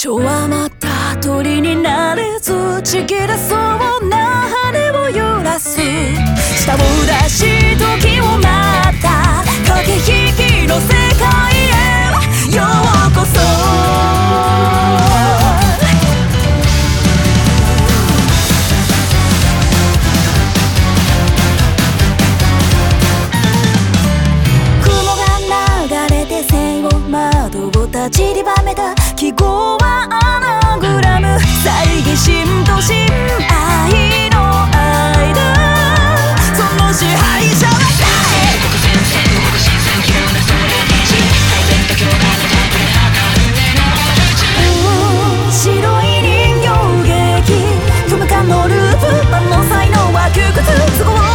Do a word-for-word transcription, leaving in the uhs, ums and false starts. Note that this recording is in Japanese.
蝶はまた鳥になれずちぎれそうな羽を揺らす舌を出し時を待った駆け引きの世界へようこそ散りばめた記号はアナグラム猜疑心と心愛の間その支配者は誰国前線国新鮮綺麗なストレージ大然と強大なタイプで測る白い人形劇不無感のループ万能才能は窮屈都合